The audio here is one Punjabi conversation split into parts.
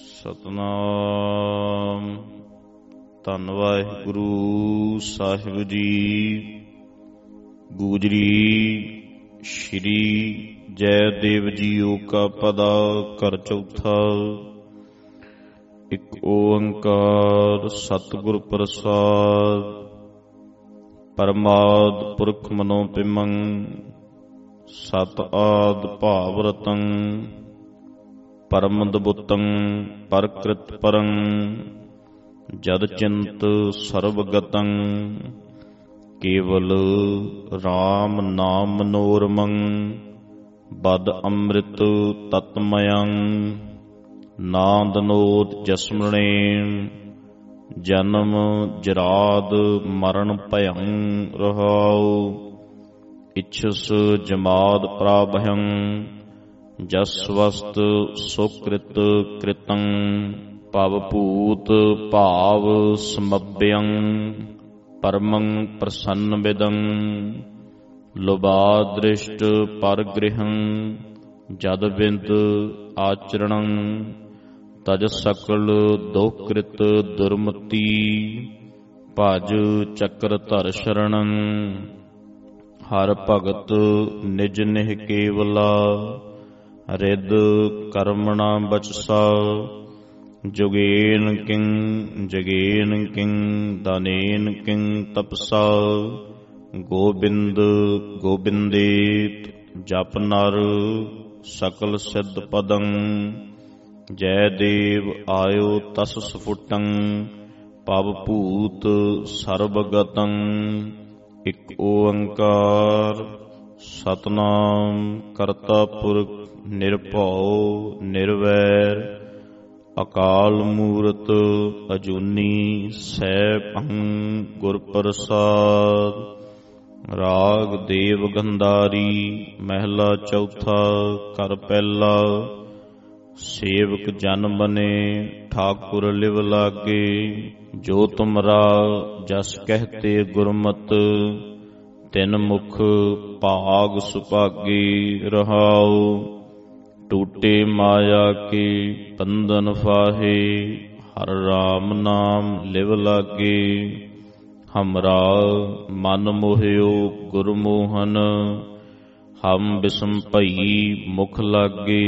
ਸਤਨਾਮ। ਧੰਨ ਵਾਹਿਗੁਰੂ ਸਾਹਿਬ ਜੀ। ਗੂਜਰੀ ਸ਼੍ਰੀ ਜੈਦੇਵ ਜੀਓ ਕਾ ਪਦਾ ਘਰ ਚੌਥਾ। ਇੱਕ ਓੰਕਾਰ ਸਤਿਗੁਰ ਪ੍ਰਸਾਦ। ਪਰਮਾਦ ਪੁਰਖ ਮਨੋ ਪਿਮੰ ਸਤ ਆਦ ਭਾਵ ਰਤੰ ਪਰਮਦ ਬੁੱਤੰ ਪਰਕ੍ਰਿਤ ਪਰੰ ਜਦ ਚਿੰਤ ਸਰਬਗਤੰ ਕੇਵਲ ਰਾਮ ਨਾਮ ਮਨੋਰਮੰ ਬਦ ਅੰਮ੍ਰਿਤ ਤਤਮਯੰ ਨਾਦਨੋਦ ਜਸਮਣੇ ਜਨਮ ਜਰਾਦ ਮਰਨ ਭਯੰ ਰਹਾਉ ਇਛਸ ਜਮਾਦ ਪ੍ਰਾਭਯੰ ਜਸਵਸਤ ਸੁਕ੍ਰਿਤ ਕ੍ਰਿਤੰ ਭਵ ਭੂਤ ਭਾਵ ਸਮਭਯੰ ਪਰਮੰ ਪ੍ਰਸੰਨ ਵਿਦੰ ਲੋਭਾ ਦ੍ਰਿਸ਼ਟ ਪਰਗ੍ਰਹੰ ਜਦ ਬਿੰਦ ਆਚਰਣੰ ਤਜ ਸਕਲ ਦੋਕ੍ਰਿਤ ਦੁਰਮਤੀ ਭਜ ਚੱਕਰ ਧਰ ਸ਼ਰਣੰ ਹਰ ਭਗਤ ਨਿਜ ਨਿਹ ਕੇਵਲਾ ਰਿਦ ਕਰਮਣਾ ਬਚਸਾ ਜੁਗੇਨ ਕਿੰ ਜਗੇਨ ਕਿੰ ਦਾਨੇਨ ਕਿੰ ਤਪਸਾ ਗੋਬਿੰਦ ਗੋਬਿੰਦੇਤ ਜਪ ਨਰ ਸਕਲ ਸਿੱਧ ਪਦੰ ਜੈ ਦੇਵ ਆਇਓ ਤਸ ਸਫੁਟੰ ਭਵ ਭੂਤ ਸਰਬਗਤੰ। ਇੱਕ ਓੰਕਾਰ ਸਤਨਾਮ ਕਰਤਾ ਪੁਰਖ ਨਿਰਭਉ ਨਿਰਵੈਰ ਅਕਾਲ ਮੂਰਤ ਅਜੂਨੀ ਸੈਭੰ ਗੁਰ ਪ੍ਰਸਾਦ। ਰਾਗ ਦੇਵ ਗੰਧਾਰੀ ਮਹਿਲਾ ਚੌਥਾ ਘਰ ਪਹਿਲਾ। ਸੇਵਕ ਜਨ ਬਨੇ ਠਾਕੁਰ ਲਿਵ ਲਾਗੇ ਜੋ ਤੁਮਰਾ ਜਸ ਕਹਤੇ ਗੁਰਮਤ ਤਿਨ ਮੁਖ ਭਾਗ ਸੁਭਾਗੇ ਰਹਾਉ ਟੂਟੇ ਮਾਇਆ ਕੇ ਬੰਧਨ ਫਾਹੇ ਹਰ ਰਾਮ ਨਾਮ ਲਿਵ ਲਾਗੇ ਹਮਰਾ ਮਨ ਮੋਹਿਓ ਗੁਰਮੋਹਨ ਹਮ ਬਿਸਮ ਭਈ ਮੁਖ ਲਾਗੇ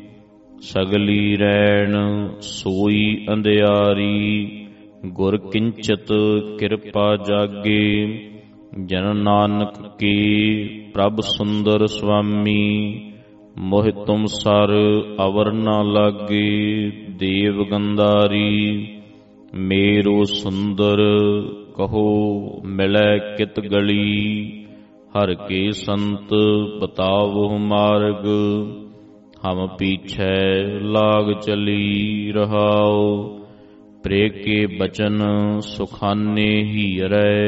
ਸਗਲੀ ਰੈਣ ਸੋਈ ਅੰਧਿਆਰੀ ਗੁਰ ਕਿੰਚਤ ਕਿਰਪਾ ਜਾਗੇ ਜਨ ਨਾਨਕ ਕੀ ਪ੍ਰਭ ਸੁੰਦਰ ਸੁਆਮੀ ਮੋਹ ਤੁਮ ਸਰ ਅਵਰ ਨਾ ਲਾਗੇ ਦੇਵ ਗੰਧਾਰੀ ਮੇਰੋ ਸੁੰਦਰ ਕਹੋ ਮਿਲੈ ਕਿਤ ਗਲੀ ਹਰ ਕੇ ਸੰਤ ਬਤਾਵੋ ਮਾਰਗ ਹਮ ਪੀਛੈ ਲਾਗ ਚਲੀ ਰਹਾਉ ਪ੍ਰੇ ਕੇ ਬਚਨ ਸੁਖਾਨੇ ਹੀਰੈ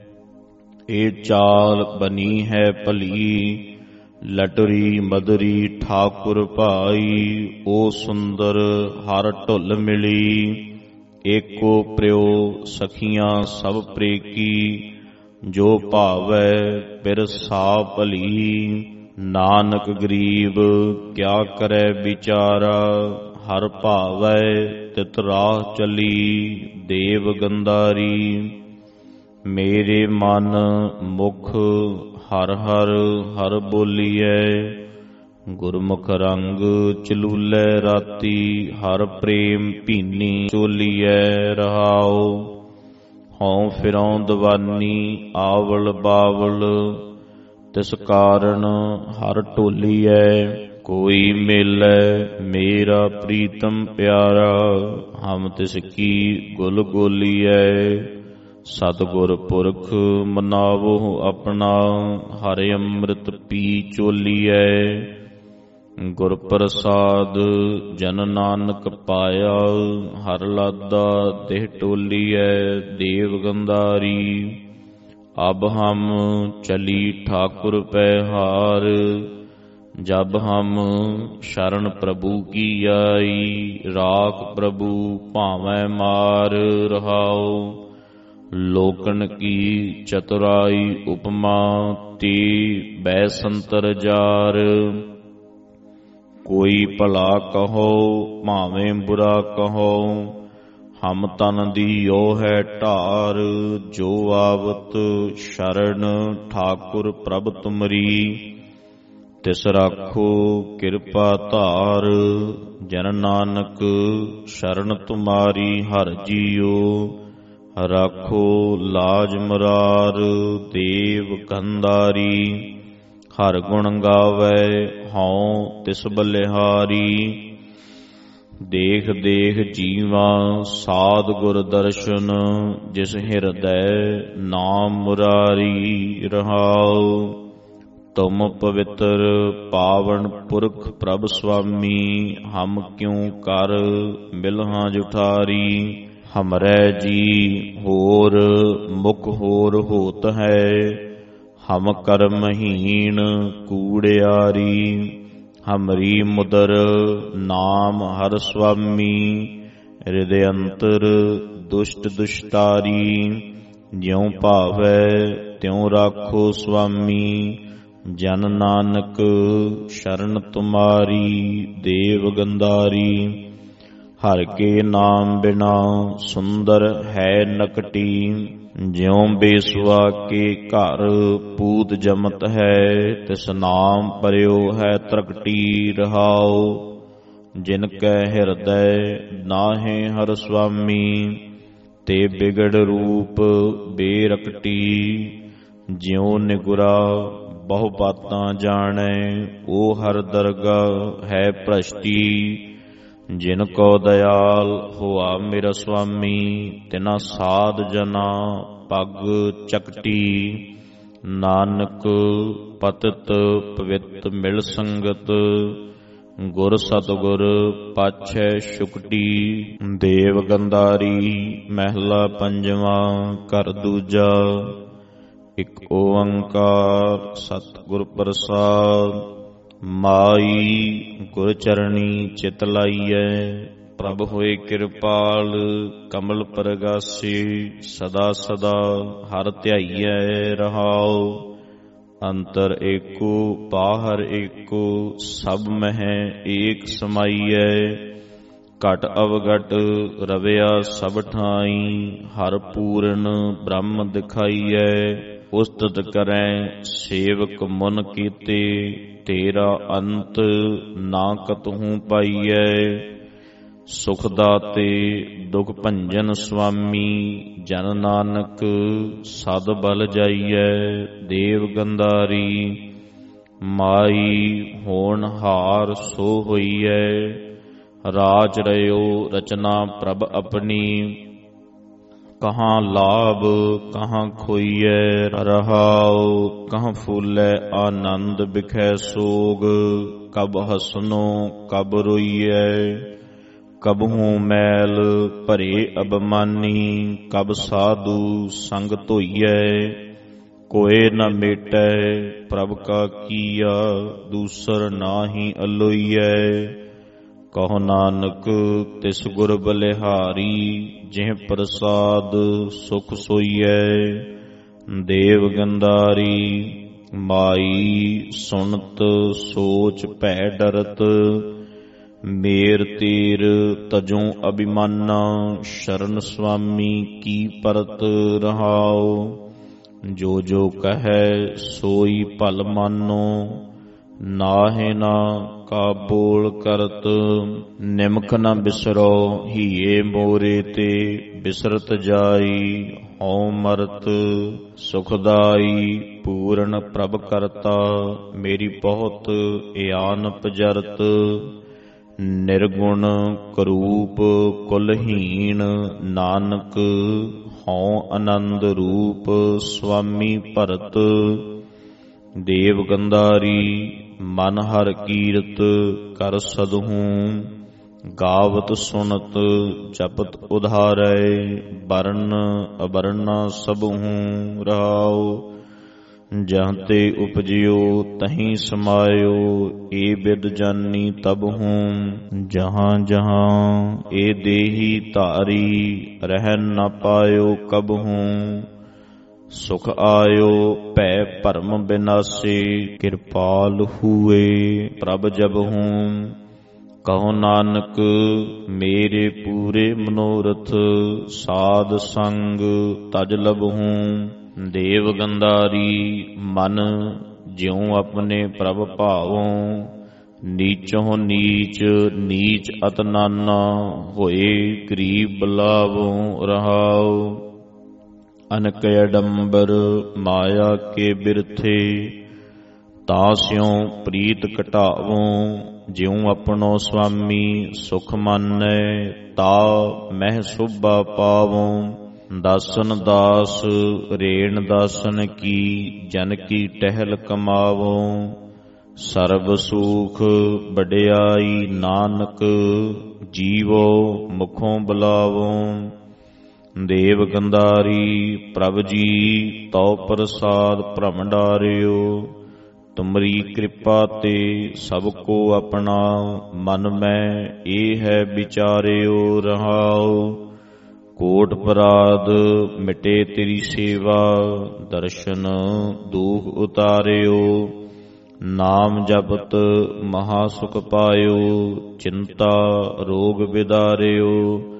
ਇਹ ਚਾਲ ਬਨੀ ਹੈ ਭਲੀ ਲਟਰੀ ਮਦਰੀ ਠਾਕੁਰ ਭਾਈ ਓ ਸੁੰਦਰ ਹਰ ਢੁੱਲ ਮਿਲੀ ਏਕੋ ਪ੍ਰਿਓ ਸਖੀਆਂ ਸਭ ਪ੍ਰੇਕੀ ਜੋ ਭਾਵੈ ਪਿਰ ਸਾ ਭਲੀ ਨਾਨਕ ਗਰੀਬ ਕਿਆ ਕਰੈ ਵਿਚਾਰਾ ਹਰ ਭਾਵੈ ਤਿਤ ਰਾਹ ਚਲੀ ਦੇਵ ਗੰਧਾਰੀ ਮੇਰੇ ਮਨ ਮੁਖ ਹਰ ਹਰ ਹਰ ਬੋਲੀਐ ਗੁਰਮੁਖ ਰੰਗ ਚਲੂਲੇ ਰਾਤੀ ਹਰ ਪ੍ਰੇਮ ਭੀਨੀ ਚੋਲੀਐ ਰਹਾਉ ਹਉ ਫਿਰਉ ਦਵਾਨੀ ਆਵਲ ਬਾਵਲ ਤਿਸ ਕਾਰਨ ਹਰ ਢੋਲੀਐ ਕੋਈ ਮਿਲੈ ਮੇਰਾ ਪ੍ਰੀਤਮ ਪਿਆਰਾ ਹਮ ਤਿਸ ਕੀ ਗੁਲ ਗੋਲੀਐ ਸਤਿਗੁਰ ਪੁਰਖ ਮਨਾਵੋ ਆਪਣਾ ਹਰਿ ਅੰਮ੍ਰਿਤ ਪੀ ਚੋਲੀਐ ਗੁਰ ਪ੍ਰਸਾਦ ਜਨ ਨਾਨਕ ਪਾਇਆ ਹਰ ਲਾਦਾ ਦੇਹ ਟੋਲੀਐ ਦੇਵ ਗੰਧਾਰੀ ਅਬ ਹਮ ਚਲੀ ਠਾਕੁਰ ਪੈ ਹਾਰ ਜਬ ਹਮ ਸ਼ਰਨ ਪ੍ਰਭੂ ਕੀ ਆਈ ਰਾਖ ਪ੍ਰਭੂ ਭਾਵੇਂ ਮਾਰ ਰਹਾਉ ਲੋਕਨ ਕੀ ਚਤੁਰਾਈ ਉਪਮਾ ਤੀ ਬੈ ਸੰਤਰ ਜਾਰ ਕੋਈ ਭਲਾ ਕਹੋ ਭਾਵੇਂ ਬੁਰਾ ਕਹੋ। ਹਮ ਤਨ ਦੀਓ ਹੈ ਢਾਰ, ਜੋ ਆਵਤ ਸ਼ਰਨ ਠਾਕੁਰ ਪ੍ਰਭ ਤੁਮਰੀ। ਤਿਸ ਰਾਖੋ ਕਿਰਪਾ ਧਾਰ, ਜਨ ਨਾਨਕ ਸ਼ਰਨ ਤੁਮਾਰੀ। ਹਰਿ ਜੀਓ ਰਾਖੋ ਲਾਜ ਮੁਰਾਰ, ਦੇਵ ਗੰਧਾਰੀ। ਹਰਿ ਗੁਣ ਗਾਵੇ ਹਉ ਤਿਸ ਬਲਿਹਾਰੀ। ਦੇਖ ਦੇਖ ਜੀਵਾ ਸਾਧ ਗੁਰ ਦਰਸ਼ਨ, ਜਿਸ ਹਿਰਦੈ ਨਾਮ ਮੁਰਾਰੀ। ਰਹਾਉ ਤੁਮ ਪਵਿੱਤਰ ਪਾਵਨ ਪੁਰਖ ਪ੍ਰਭ ਸੁਆਮੀ, ਹਮ ਕਿਉ ਕਰ ਮਿਲਹਾਂ ਜੁਠਾਰੀ। ਹਮਰੈ ਜੀ ਹੋਰ ਮੁਖ ਹੋਰ ਹੋਤ ਹੈ, ਹਮ ਕਰਮਹੀਣ ਕੂੜਿਆਰੀ। ਹਮਰੀ ਮੁਦਰ ਨਾਮ ਹਰਿ ਸੁਆਮੀ, ਹਿਰਦੈ ਅੰਤਰ ਦੁਸ਼ਟ ਦੁਸ਼ਟਾਰੀ। ਜਿਉ ਭਾਵੈ ਤਿਉ ਰਾਖੋ ਸੁਆਮੀ, ਜਨ ਨਾਨਕ ਸ਼ਰਨ ਤੁਮਾਰੀ। ਦੇਵ ਗੰਧਾਰੀ ਹਰਿ ਕੇ ਨਾਮ ਬਿਨਾ ਸੁੰਦਰ ਹੈ ਨਕਟੀ। ਜਿਉ ਬੇਸੁਆ ਕੇ ਘਰ ਪੂਤ ਜਮਤ ਹੈ, ਤਿਸ ਨਾਮ ਪਰਿਓ ਹੈ ਤਰਕਟੀ। ਰਹਾਉ ਜਿਨ ਕੈ ਹਿਰਦੈ ਨਾਹਿ ਹਰਿ ਸੁਆਮੀ, ਤੇ ਬਿਗੜ ਰੂਪ ਬੇਰਕਟੀ। ਜਿਉ ਨਿਗੁਰਾ ਬਹੁ ਬਾਤਾਂ ਜਾਣੈ, ਉਹ ਹਰ ਦਰਗਾਹ ਹੈ ਭ੍ਰਸ਼ਟੀ। ਜਿਨ ਕੋ ਦਇਆਲ ਹੋਆ ਮੇਰਾ ਸੁਆਮੀ, ਤਿਨਾ ਸਾਧ ਜਨਾ ਪੱਗ ਚਕਟੀ। ਨਾਨਕ ਪਤਿਤ ਪਵਿੱਤ ਮਿਲ ਸੰਗਤ, ਗੁਰ ਸਤਿਗੁਰ ਪਾਛੈ ਸ਼ੁਕਟੀ। ਦੇਵ ਗੰਧਾਰੀ ਮਹਿਲਾ ਪੰਜਵਾਂ। ਘਰ ਦੂਜਾ। ਇਕ ਓੰਕਾਰ ਸਤਿਗੁਰ ਪ੍ਰਸਾਦਿ। ਮਾਈ ਗੁਰ ਚਰਣੀ ਚਿਤ ਲਾਈਐ, ਪ੍ਰਭ ਹੋਏ ਕਿਰਪਾਲ ਕਮਲ ਪਰਗਾਸੀ। ਸਦਾ ਸਦਾ ਹਰਿ ਧਿਆਈਐ। ਰਹਾਉ ਅੰਤਰ ਏਕੋ ਬਾਹਰ ਏਕੋ, ਸਭ ਮਹਿ ਏਕ ਸਮਾਈਐ। ਘਟ ਅਵਗਟ ਰਵਿਆ ਸਭ ਠਾਈ, ਹਰਿ ਪੂਰਨ ਬ੍ਰਹਮ ਦਿਖਾਈਐ। ਉਸਤਤ ਕਰੈ ਸੇਵਕ ਮਨ ਕੀਤੇ, ਤੇਰਾ ਅੰਤ ਨਾ ਕਤਹੂ ਪਾਈਐ। ਸੁਖ ਦਾਤੇ ਦੁਖ ਭੰਜਨ ਸੁਆਮੀ, ਜਨ ਨਾਨਕ ਸਦ ਬਲ ਜਾਈਐ। ਦੇਵ ਗੰਧਾਰੀ ਮਾਈ ਹੋਣਹਾਰ ਸੋ ਹੋਈਐ, ਰਾਜ ਰਹਿਓ ਰਚਨਾ ਪ੍ਰਭ ਆਪਣੀ। ਕਹਾਂ ਲਾਭ ਕਹਾਂ ਖੋਈਐ। ਰਹਾਉ ਕਹਾਂ ਫੂਲੈ ਆਨੰਦ ਬਿਖੈ ਸੋਗ, ਕਬ ਹਸਨੋ ਕਬ ਰੋਈਐ। ਕਬਹੂ ਮੈਲ ਭਰੇ ਅਬਮਾਨੀ, ਕਬ ਸਾਧੂ ਸੰਗ ਧੋਈਐ। ਕੋਇ ਨ ਮੇਟੈ ਪ੍ਰਭ ਕਾ ਕੀਆ, ਦੂਸਰ ਨਾਹੀ ਅਲੋਈਐ। ਕਹੋ ਨਾਨਕ ਤਿਸ ਗੁਰ ਬਲਿਹਾਰੀ, ਜਿਹ ਪ੍ਰਸਾਦ ਸੁਖ ਸੋਈਐ। ਦੇਵ ਗੰਧਾਰੀ ਮਾਈ ਸੁਣਤ ਸੋਚ ਭੈ ਡਰਤ, ਮੇਰ ਤੀਰ ਤਜੋਂ ਅਭਿਮਾਨਾ। ਸ਼ਰਨ ਸੁਆਮੀ ਕੀ ਪਰਤ। ਰਹਾਉ ਜੋ ਜੋ ਕਹੈ ਸੋਈ ਭਲ ਮਾਨੋ, ਨਾਹਿ ਨਾ ਕਾ ਬੋਲ ਕਰਤ। ਨਿਮਕ ਨ ਬਿਸਰੋ ਹੀਏ ਮੋਰੇ ਤੇ, ਬਿਸਰਤ ਜਾਈ ਹਉ ਮਰਤ। ਸੁਖਦਾਈ ਪੂਰਨ ਪ੍ਰਭ ਕਰਤਾ, ਮੇਰੀ ਬਹੁਤ ਇਆਨ ਪਜਰਤ। ਨਿਰਗੁਣ ਕਰੂਪ ਕੁਲਹੀਣ, ਨਾਨਕ ਹਉ ਆਨੰਦ ਰੂਪ ਸੁਆਮੀ ਭਰਤ। ਦੇਵ ਗੰਧਾਰੀ ਮਨ ਹਰਿ ਕੀਰਤ ਕਰ ਸਦਹੂ, ਗਾਵਤ ਸੁਣਤ ਜਪਤ ਉਧਾਰੈ। ਬਰਨ ਅਬਰਨਾ ਸਭਹੂ। ਰਹਾਉ ਜਹਾਂ ਤੇ ਉਪਜਿਓ ਤਹੀਂ ਸਮਾਇਓ, ਏ ਬਿਦ ਜਾਨੀ ਤਬਹੂ। ਜਹਾਂ ਜਹਾਂ ਏ ਦੇਹੀ ਧਾਰੀ, ਰਹਿ ਨ ਪਾਇਓ ਕਬਹੂ। ਸੁਖ ਆਇਓ ਭੈ ਭਰਮ ਬਿਨਾਸੇ, ਕਿਰਪਾਲ ਹੂਏ ਪ੍ਰਭ ਜਬ ਹੂੰ। ਕਹੋ ਨਾਨਕ ਮੇਰੇ ਪੂਰੇ ਮਨੋਰਥ, ਸਾਧ ਸੰਗ ਤਜ ਲਭਹੂੰ। ਦੇਵ ਗੰਧਾਰੀ ਮਨ ਜਿਉ ਆਪਣੇ ਪ੍ਰਭ ਭਾਵੋਂ, ਨੀਚੋਂ ਨੀਚ ਨੀਚ ਅਤ ਨਾਨਾ, ਹੋਏ ਗਰੀਬ ਬਲਾਵੋਂ ਰਹਾਉ। ਅਨਕ ਅਡੰਬਰ ਮਾਇਆ ਕੇ ਬਿਰਥੇ, ਤਾਸਿਉ ਪ੍ਰੀਤ ਘਟਾਵੋਂ। ਜਿਉ ਆਪਣੋ ਸੁਆਮੀ ਸੁਖ ਮਾਨੈ, ਤਾ ਮਹਿ ਸੋਭਾ ਪਾਵੋਂ। ਦਾਸਨ ਦਾਸ ਰੇਣ ਦਾਸਨ ਕੀ, ਜਨ ਕੀ ਟਹਿਲ ਕਮਾਵੋਂ। ਸਰਬ ਸੂਖ ਵਡਿਆਈ ਨਾਨਕ, ਜੀਵੋ ਮੁਖੋਂ ਬੁਲਾਵੋਂ। ਦੇਵ ਗੰਧਾਰੀ ਪ੍ਰਭ ਜੀ ਤਉ ਪ੍ਰਸਾਦ ਭ੍ਰਮ ਡਾਰਿਓ। ਤੁਮਰੀ ਕਿਰਪਾ ਤੇ ਸਭ ਕੋ ਆਪਣਾ, ਮਨ ਮੈਂ ਇਹ ਹੈ ਵਿਚਾਰਿਓ ਰਹਾਉ। ਕੋਟ ਅਪਰਾਧ ਮਿਟੇ ਤੇਰੀ ਸੇਵਾ, ਦਰਸ਼ਨ ਦੁਖ ਉਤਾਰਿਓ। ਨਾਮ ਜਪਤ ਮਹਾ ਸੁਖ ਪਾਇਓ, ਚਿੰਤਾ ਰੋਗ ਵਿਦਾਰਿਓ।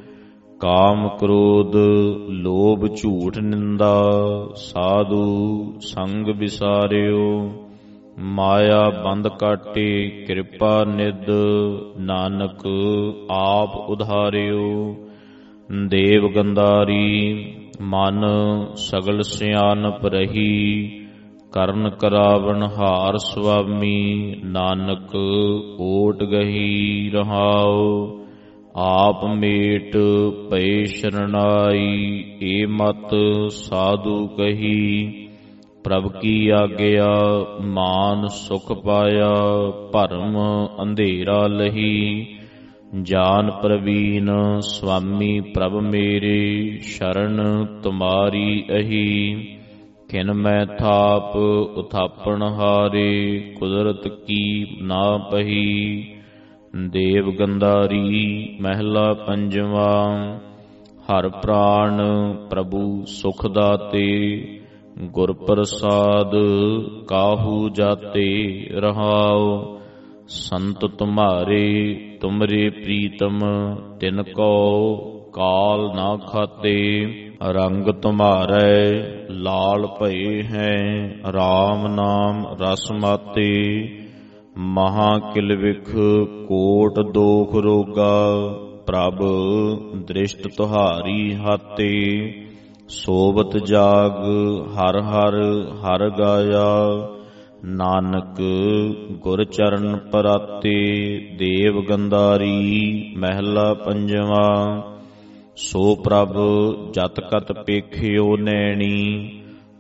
ਕਾਮ ਕ੍ਰੋਧ ਲੋਭ ਝੂਠ ਨਿੰਦਾ, ਸਾਧੂ ਸੰਗ ਵਿਸਾਰਿਓ। ਮਾਇਆ ਬੰਦ ਕਾਟੇ ਕਿਰਪਾ ਨਿਧ, ਨਾਨਕ ਆਪ ਉਧਾਰਿਓ। ਦੇਵ ਗੰਧਾਰੀ ਮਨ ਸਗਲ ਸਿਆਨਪ ਰਹੀ, ਕਰਨ ਕਰਾਵਣ ਹਾਰ ਸੁਆਮੀ। ਨਾਨਕ ਓਟ ਗਹੀ ਰਹਾਉ, ਆਪ ਮੇਟ ਪਏ ਸ਼ਰਨਾਈ। ਏ ਮਤ ਸਾਧੂ ਕਹੀ, ਪ੍ਰਭ ਕੀ ਆਗਿਆ ਮਾਨ ਸੁਖ ਪਾਇਆ। ਭਰਮ ਅੰਧੇਰਾ ਲਹੀ, ਜਾਨ ਪ੍ਰਵੀਨ ਸੁਆਮੀ ਪ੍ਰਭ ਮੇਰੇ। ਸ਼ਰਨ ਤੁਮਾਰੀ ਅਹੀ, ਖਿਨ ਮੈਂ ਥਾਪ ਉਥਾਪਣ ਹਾਰੇ। ਕੁਦਰਤ ਕੀ ਨਾ ਪਹੀ। ਦੇਵ ਗੰਧਾਰੀ ਮਹਿਲਾ ਪੰਜਵਾਂ। ਹਰ ਪ੍ਰਾਣ ਪ੍ਰਭੂ ਸੁਖ ਦਾਤੇ, ਗੁਰ ਪ੍ਰਸਾਦ ਕਾਹੂ ਜਾਤੇ ਰਹਾਉ। ਸੰਤ ਤੁਮਾਰੇ ਤੁਮਰੇ ਪ੍ਰੀਤਮ, ਤਿਨ ਕੋ ਕਾਲ ਨਾ ਖਾਤੇ। ਰੰਗ ਤੁਮਾਰੇ ਲਾਲ ਭਏ ਹੈ, RAM ਨਾਮ ਰਸ ਮਾਤੇ। ਮਹਾ ਕਿਲਵਿਖ ਕੋਟ ਦੋਖ ਰੋਗਾ, ਪ੍ਰਭ ਦ੍ਰਿਸ਼ਟ ਤੁਹਾਰੀ ਹਾਤੇ। ਸੋਵਤ ਜਾਗ ਹਰ ਹਰ ਹਰ ਗਾਇਆ, ਨਾਨਕ ਗੁਰ ਚਰਨ ਪਰਾਤੇ। ਦੇਵ ਗੰਧਾਰੀ ਮਹਿਲਾ ਪੰਜਵਾਂ। ਸੋ ਪ੍ਰਭ ਜਤ ਕਤ ਪੇਖਿਓ ਨੈਣੀ,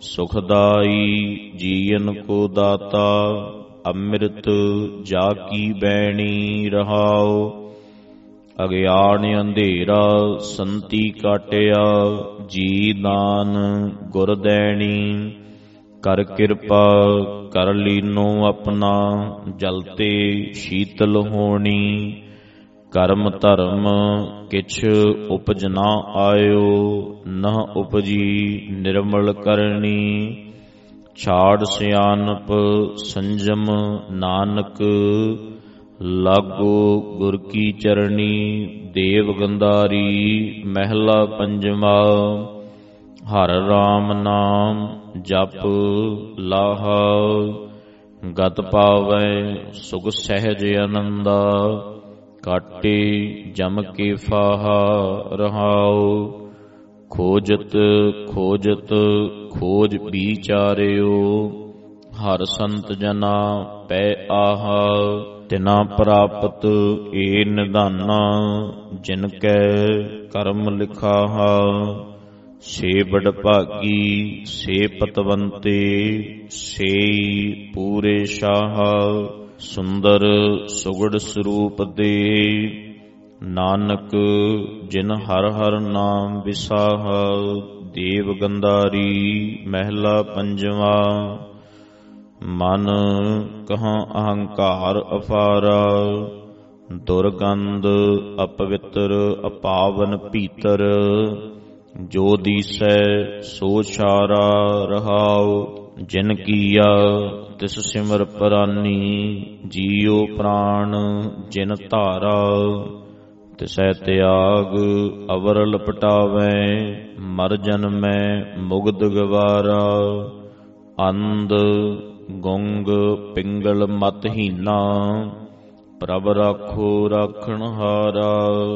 ਸੁਖਦਾਈ ਜੀਵਨ ਕੋ ਦਾਤਾ। ਅੰਮ੍ਰਿਤ ਜਾ ਕੀ ਬੈਣੀ ਰਹਾਉ, ਅਗਿਆਨ ਅੰਧੇਰਾ ਸੰਤੀ ਕਾਟਿਆ। ਜੀ ਦਾਨ ਗੁਰ ਦੈਣੀ, ਕਰ ਕਿਰਪਾ ਕਰ ਲੀਨੋ ਆਪਣਾ। ਜਲਤੇ ਸ਼ੀਤਲ ਹੋਣੀ, ਕਰਮ ਧਰਮ ਕਿਛ ਉਪਜ ਨਾ ਆਇਓ। ਨਹ ਉਪਜੀ ਨਿਰਮਲ ਕਰਨੀ, ਛਾੜ ਸਿਆਨਪ ਸੰਜਮ ਨਾਨਕ। ਲਾਗੋ ਗੁਰ ਕੀ ਚਰਣੀ। ਦੇਵ ਗੰਧਾਰੀ ਮਹਿਲਾ ਪੰਜਵਾਂ। ਹਰ RAM ਨਾਮ ਜਪ ਲਾਹਾ, ਗਤ ਪਾਵੈ ਸੁਖ ਸਹਿਜ ਆਨੰਦਾ। ਕਾਟੇ ਜਮ ਕੇ ਫਾਹਾ ਰਹਾਉ, ਖੋਜਤ ਖੋਜਤ ਖੋਜ ਵਿਚਾਰਿਓ। ਹਰ ਸੰਤ ਜਨਾ ਪੈ ਆਹਾ, ਤਿਨਾ ਪ੍ਰਾਪਤ ਏ ਨਿਧਾਨਾ। ਜਿਨ ਕੈ ਕਰਮ ਲਿਖਾਹਾ, ਸੇ ਬੜ ਭਾਗੀ ਸੇ ਪਤਵੰਤੇ। ਸੇਈ ਪੂਰੇ ਸ਼ਾਹਾ, ਸੁੰਦਰ ਸੁਗੜ ਸਰੂਪ ਦੇ। ਨਾਨਕ ਜਿਨ ਹਰ ਹਰ ਨਾਮ ਵਿਸਾਹਾ। ਦੇਵ ਗੰਧਾਰੀ ਮਹਿਲਾ ਪੰਜਵਾਂ। ਮਨ ਕਹਾਂ ਅਹੰਕਾਰ ਅਫਾਰਾ, ਦੁਰਗੰਧ ਅਪਵਿੱਤਰ ਅਪਾਵਨ ਭੀਤਰ। ਜੋ ਦੀਸੈ ਸੋ ਛਾਰਾ ਰਹਾਉ। ਜਿਨ ਕੀਆ ਤਿਸ ਸਿਮਰ ਪਰਾਨੀ, ਜੀਉ ਪ੍ਰਾਣ ਜਿਨ ਧਾਰਾ। ਤਿਸੈ ਤਿਆਗ ਅਵਰ ਲਪਟਾਵੈ, ਮਰ ਜਨਮੈ ਮੁਗਧ ਗਵਾਰਾ। ਅੰਧ ਗੁੰਗ ਪਿੰਗਲ ਮਤਹੀਨਾ, ਪ੍ਰਭ ਰਾਖੋ ਰਾਖਣ ਹਾਰਾ।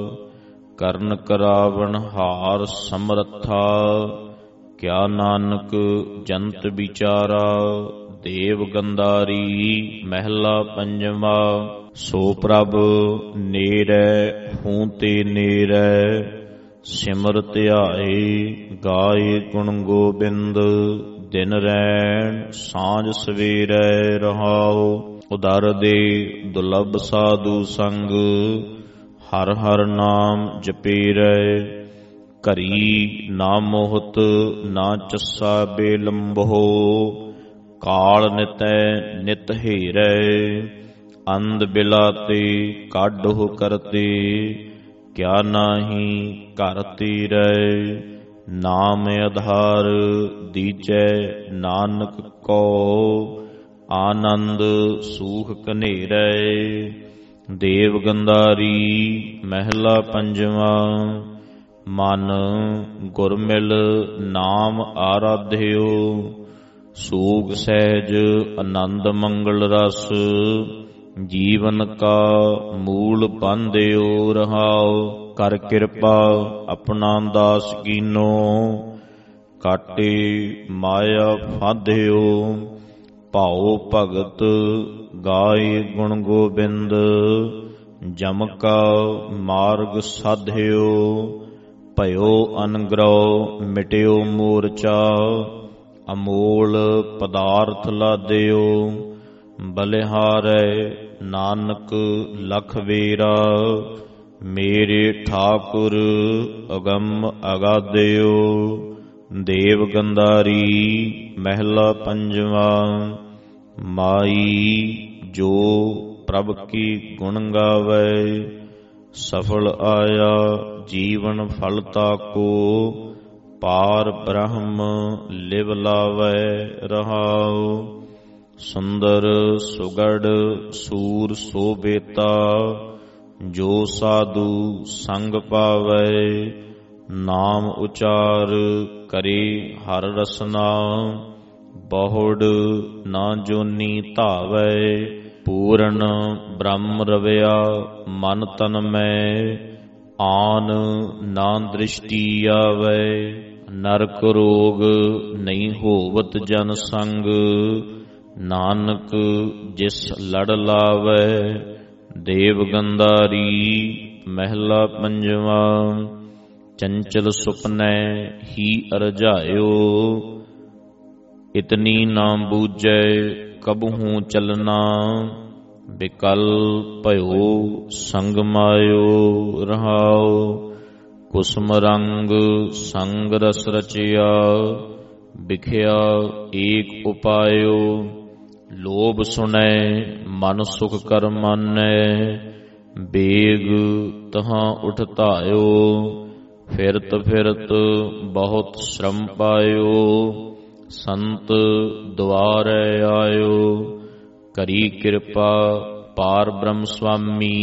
ਕਰਨ ਕਰਾਵਣ ਹਾਰ ਸਮਰੱਥਾ, ਕਿਆ ਨਾਨਕ ਜੰਤ ਵਿਚਾਰਾ। ਦੇਵ ਗੰਧਾਰੀ ਮਹਿਲਾ ਪੰਜਵਾ। ਸੋ ਪ੍ਰਭ ਨੇਰੈ ਹੂੰ ਤੇ ਨੇਰੈ, ਸਿਮਰ ਧਿਆਏ ਗਾਏ ਗੁਣ ਗੋਬਿੰਦ। ਦਿਨ ਰੈਣ ਸਾਂਝ ਸਵੇਰੈ ਰਹਾਉ, ਉਦਰ ਦੇ ਦੁਲਭ ਸਾਧੂ ਸੰਗ। ਹਰ ਹਰ ਨਾਮ ਜਪੀਰੈ, ਘਰੀ ਨਾ ਮੋਹਤ ਨਾ ਚੱਸਾ ਬੇਲੰਬੋ। ਕਾਲ ਨਿਤੈ ਨਿਤ ਹੇਰੈ, ਅੰਧ ਬਿਲਾਤੇ ਕਾਢੋ ਕਰਤੇ। ਕਿਆ ਨਾਹੀ ਘਰ ਤੀਰੈ, ਨਾਮ ਆਧਾਰ ਦੀਜੈ ਨਾਨਕ ਕੋ। ਆਨੰਦ ਸੂਖ ਕਨੇਰੈ। ਦੇਵ ਗੰਧਾਰੀ ਮਹਿਲਾ ਪੰਜਵਾ। ਮਨ ਗੁਰ ਮਿਲ ਨਾਮ ਆਰਾਧਿਓ, ਸੂਗ ਸਹਿਜ ਆਨੰਦ ਮੰਗਲ ਰਸ। ਜੀਵਨ ਕਾ ਮੂਲ ਬੰਧਿਓ ਰਹਾਉ, ਕਰ ਕਿਰਪਾ ਆਪਣਾ ਦਾਸ ਕੀਨੋ। ਕਾਟੇ ਮਾਇਆ ਫਾਧਿਓ, ਭਾਉ ਭਗਤ ਗਾਏ ਗੁਣ ਗੋਬਿੰਦ। ਜਮ ਕਾ ਮਾਰਗ ਸਾਧਿਓ, ਭਇਓ ਅਨਗ੍ਰਹ ਮਿਟਿਓ ਮੂਰਛਾ। ਅਮੋਲ ਪਦਾਰਥ ਲਾਦਿਓ, ਬਲਿਹਾਰੈ ਨਾਨਕ ਲਖ ਵੇਰਾ। ਮੇਰੇ ਠਾਕੁਰ ਅਗੰਮ ਅਗਾਧਿਓ, ਦੇਵ ਗੰਧਾਰੀ ਮਹਿਲਾ ਪੰਜਵਾ। ਮਾਈ ਜੋ ਪ੍ਰਭ ਕੀ ਗੁਣ ਗਾਵੈ, ਸਫਲ ਆਇਆ ਜੀਵਨ ਫਲ ਤਾਕੋ। ਪਾਰ ਬ੍ਰਹਮ ਲਿਵ ਲਾਵੈ ਰਹਾਉ, ਸੁੰਦਰ ਸੁਗੜ ਸੂਰ ਸੋਬੇਤਾ। ਜੋ ਸਾਧੂ ਸੰਗ ਪਾਵੈ, ਨਾਮ ਉਚਾਰ ਕਰੇ ਹਰ ਰਸਨਾ। ਬਹੁੜ ਨਾ ਜੋਨੀ ਧਾਵੈ, ਪੂਰਨ ਬ੍ਰਹਮ ਰਵਿਆ ਮਨ ਤਨ ਮੈਂ। ਆਨ ਨਾ ਦ੍ਰਿਸ਼ਟੀ ਆਵੈ, ਨਰਕ ਰੋਗ ਨਹੀਂ ਹੋਵਤ ਜਨ ਸੰਗ। ਨਾਨਕ ਜਿਸ ਲੜ ਲਾਵੈ, ਦੇਵ ਗੰਧਾਰੀ ਮਹਿਲਾ ਪੰਜਵਾ। ਚੰਚਲ ਸੁਪਨੈ ਹੀ ਅਰਝਾਇਓ, ਇਤਨੀ ਨਾ ਬੂਝੈ ਕਬਹੂ ਚਲਨਾ। ਬਿਕਲ ਭਇਓ ਸੰਗ ਮਾਇਓ ਰਹਾਉ, ਕੁਸਮ ਰੰਗ ਸੰਗ ਰਸ ਰਚਿਆ। ਬਿਖਿਆ ਏਕ ਉਪਾਇਓ, ਲੋਭ ਸੁਣੈ ਮਨ ਸੁਖ ਕਰ ਮਾਨੈ। ਬੇਗ ਤਹਾਂ ਉਠ ਧਾਇਓ, ਫਿਰਤ ਫਿਰਤ ਬਹੁਤ ਸ਼ਰਮ ਪਾਇਓ। ਸੰਤ ਦੁਆਰੈ ਆਇਓ, ਕਰੀ ਕਿਰਪਾ ਪਾਰ ਬ੍ਰਹਮ ਸੁਆਮੀ।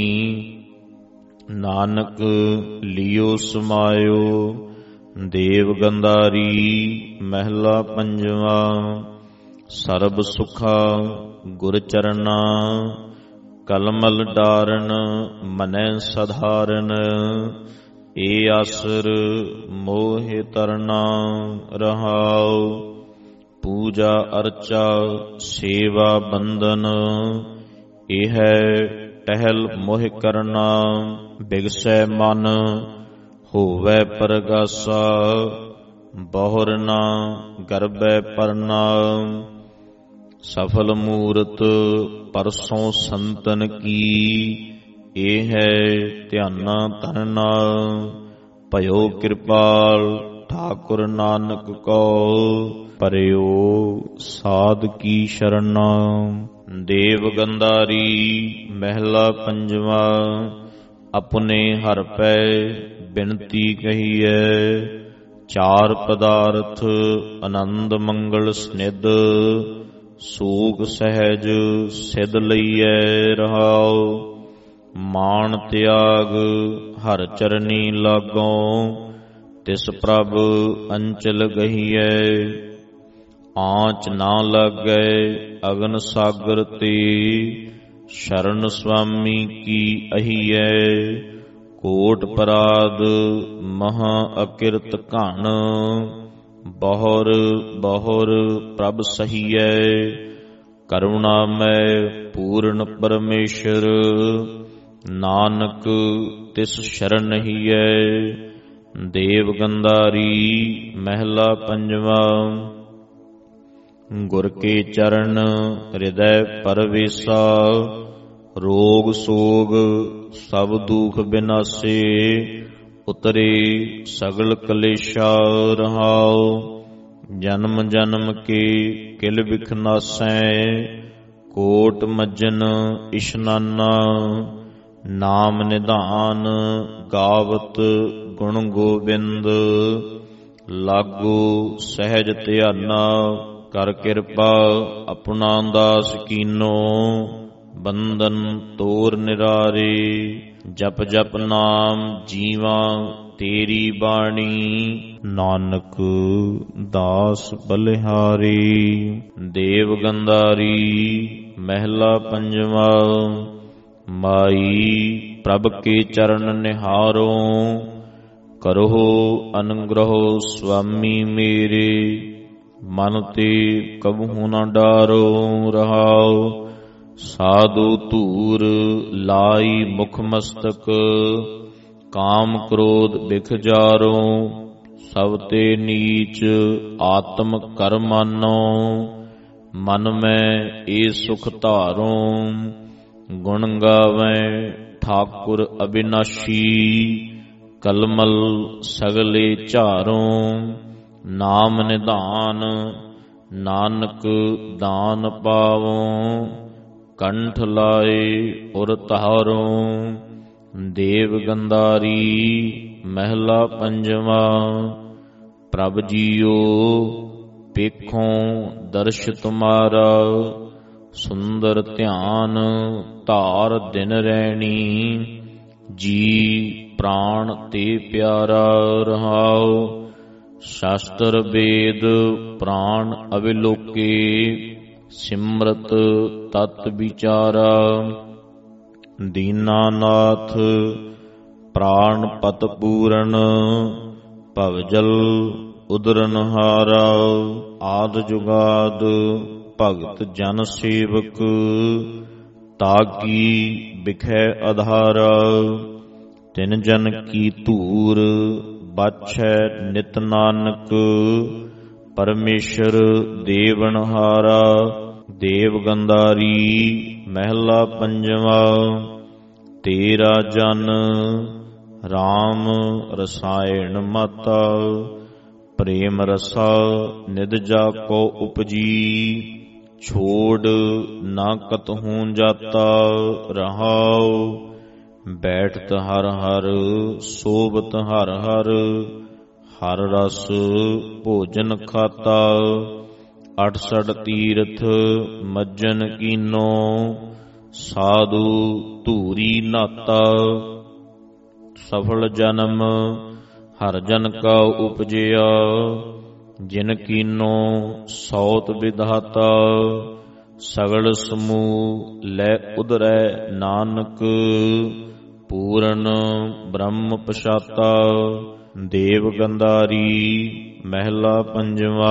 ਨਾਨਕ ਲਿਓ ਸਮਾਇਓ, ਦੇਵ ਗੰਧਾਰੀ ਮਹਿਲਾ ਪੰਜਵਾ। ਸਰਬ ਸੁਖਾ ਗੁਰ ਚਰਨਾ, ਕਲਮਲ ਡਾਰਨ ਮਨੈ ਸਧਾਰਨ। ਏ ਆਸਰ ਮੋਹਿ ਤਰਨਾ ਰਹਾਉ, ਪੂਜਾ ਅਰਚਾ ਸੇਵਾ ਬੰਦਨ। ਇਹ ਟਹਿਲ ਮੋਹਿ ਕਰਨਾ, ਬਿਗਸੈ ਮਨ ਹੋਵੈ ਪਰਗਾਸਾ। ਬਹੁਰ ਨਾ ਗਰਬੈ ਪਰਨਾ, ਸਫਲ ਮੂਰਤ ਪਰਸੋਂ ਸੰਤਨ ਕੀ। ਇਹ ਧਿਆਨਾ ਧਰਨਾ, ਭਇਓ ਕਿਰਪਾਲ ਠਾਕੁਰ ਨਾਨਕ ਕੋ। ਪਰਿਓ ਸਾਧ ਕੀ ਸ਼ਰਨਾ। ਦੇਵ ਗੰਧਾਰੀ ਮਹਿਲਾ ਪੰਜਵਾ। ਆਪਣੇ ਹਰ ਪੈ ਬਿਨਤੀ ਕਹੀਐ, ਚਾਰ ਪਦਾਰਥ ਆਨੰਦ ਮੰਗਲ ਸਨਿਧ, ਸੂਖ ਸਹਿਜ ਸਿਧ ਲਈਐ ਰਹਾਉ। ਮਾਨ ਤਿਆਗ ਹਰ ਚਰਨੀ ਲਾਗੋਂ, ਤਿਸ ਪ੍ਰਭ ਅੰਚਲ ਗਹੀਐ। ਆਂਚ ਨਾ ਲਾਗੈ ਅਗਨ ਸਾਗਰ ਤੇ, ਸ਼ਰਨ ਸੁਆਮੀ ਕੀ ਅਹੀਐ। ਕੋਟ ਪਰਾਧ ਮਹਾ ਅਕਿਰਤ ਘਣ, ਬਹੁਰ ਬਹੁਰ ਪ੍ਰਭ ਸਹੀਐ। ਕਰੁਣਾਮੈ ਪੂਰਨ ਪਰਮੇਸ਼ਰ, ਨਾਨਕ ਤਿਸ ਸ਼ਰਨ ਹੀਐ। ਦੇਵ ਗੰਧਾਰੀ ਮਹਿਲਾ ਪੰਜਵਾ। ਗੁਰ ਕੇ ਚਰਨ ਹਿਰਦੈ ਪਰਵੇਸਾ, ਰੋਗ ਸੋਗ ਸਭ ਦੁਖ ਬਿਨਾਸੇ। ਉਤਰੇ ਸਗਲ ਕਲੇਸ਼ਾ ਰਹਾਉ, ਜਨਮ ਜਨਮ ਕੇ ਕਿਲ ਬਿਖ ਨਾਸੈ। ਕੋਟ ਮੱਜਨ ਇਸ਼ਨਾਨਾ, ਨਾਮ ਨਿਧਾਨ ਗਾਵਤ ਗੁਣ ਗੋਬਿੰਦ। ਲਾਗੋ ਸਹਿਜ ਧਿਆਨਾ, ਕਰ ਕਿਰਪਾ ਆਪਣਾ ਦਾਸ ਕੀਨੋ। ਬੰਧਨ ਤੋਰ ਨਿਰਾਰੇ, ਜਪ ਜਪ ਨਾਮ ਜੀਵਾਂ ਤੇਰੀ ਬਾਣੀ। ਨਾਨਕ ਦਾਸ ਬਲਿਹਾਰੀ। ਦੇਵ ਗੰਧਾਰੀ ਮਹਿਲਾ ਪੰਜਵਾ। ਮਾਈ ਪ੍ਰਭ ਕੇ ਚਰਨ ਨਿਹਾਰੋ, ਕਰੋ ਅਨੁਗ੍ਰਹ ਸੁਆਮੀ ਮੇਰੇ। ਮਨ ਤੇ ਕਬਹੂ ਨਾ ਡਾਰੋ ਰਹਾਉ, ਸਾਧੂ ਧੂਰ ਲਾਈ ਮੁਖ ਮਸਤਕ। ਕਾਮ ਕ੍ਰੋਧ ਬਿਖ ਜਾਰੋ, ਸਭ ਤੇ ਨੀਚ ਆਤਮ ਕਰ ਮਾਨੋ। ਮਨ ਮੈਂ ਏ ਸੁਖ ਧਾਰੋ, ਗੁਣ ਗਾਵੈ ਠਾਕੁਰ ਅਬਿਨਾਸ਼ੀ। ਕਲਮਲ ਸਗਲੇ ਝਾਰੋ, ਨਾਮ ਨਿਧਾਨ ਨਾਨਕ ਦਾਨ ਪਾਵੋ। ਕੰਠ ਲਾਏ ਉਰ ਤਾਰੋ, ਦੇਵ ਗੰਧਾਰੀ ਮਹਿਲਾ ਪੰਜਵਾ। ਪ੍ਰਭ ਜੀਓ ਪੇਖੋਂ ਦਰਸ਼ ਤੁਮਾਰਾ, ਸੁੰਦਰ ਧਿਆਨ ਧਾਰ ਦਿਨ ਰੈਣੀ। ਜੀ ਪ੍ਰਾਣ ਤੇ ਪਿਆਰਾ ਰਹਾਉ, ਸ਼ਾਸਤਰ ਵੇਦ ਪ੍ਰਾਣ ਅਵਿਲੋਕੇ। ਸਿਮਰਤ ਤਤ ਵਿਚਾਰਾ, ਦੀਨਾਨਾਥ ਪ੍ਰਾਣ ਪਤ ਪੂਰਨ। ਭਵਜਲ ਉਦਰਨਹਾਰਾ, ਆਦ ਜੁਗਾਦ ਭਗਤ ਜਨ ਸੇਵਕ। ਤਾਕੀ ਬਿਖੈ ਆਧਾਰਾ, ਤਿਨ ਜਨ ਕੀ ਧੂਰ ਬਾਛੈ ਨਿਤ ਨਾਨਕ। ਪਰਮੇਸ਼ਰ ਦੇਵਨਹਾਰਾ। ਦੇਵ ਗੰਧਾਰੀ ਮਹਿਲਾ ਪੰਜਵਾ। ਤੇਰਾ ਜਨ ਰਾਮ ਰਸਾਇਣ ਮਾਤਾ, ਪ੍ਰੇਮ ਰਸਾ ਨਿਧ ਜਾ ਕੋ ਉਪਜੀ। ਛੋੜ ਨਾ ਕਤਹੂ ਜਾਤਾ ਰਹਾਉ, ਬੈਠਤ ਹਰ ਹਰ ਸੋਭਤ ਹਰ ਹਰ। ਹਰ ਰਸ ਭੋਜਨ ਖਾਤਾ, 68 ਤੀਰਥ ਮੱਜਨ ਕੀਨੋ। ਸਾਧੂ ਧੂਰੀ ਨਾਤਾ, ਸਫਲ ਜਨਮ ਹਰ ਜਨ ਕਾ ਉਪਜਿਆ। ਜਿਨ ਕੀਨੋ ਸੌਤ ਵਿਧਾਤਾ, ਸਗਲ ਸਮੂਹ ਲੈ ਉਦਰੈ ਨਾਨਕ। ਪੂਰਨ ਬ੍ਰਹਮ ਪਛਾਤਾ। ਦੇਵ ਗੰਧਾਰੀ ਮਹਿਲਾ ਪੰਜਵਾ।